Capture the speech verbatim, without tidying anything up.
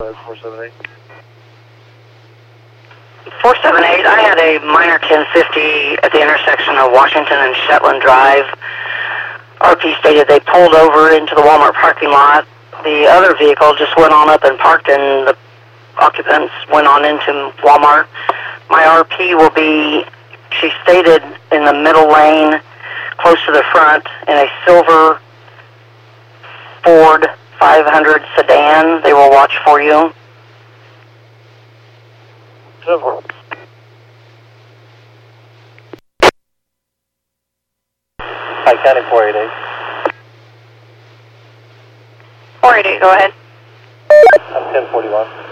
uh, four seven eight. four seven eight, I had a minor ten fifty at the intersection of Washington and Shetland Drive. R P stated they pulled over into the Walmart parking lot. The other vehicle just went on up and parked, and the occupants went on into Walmart. My R P will be, she stated, in the middle lane, close to the front, in a silver Ford five hundred sedan. They will watch for you. Silver. Hi, County four eight eight. four eight eight, go ahead. I'm ten forty-one.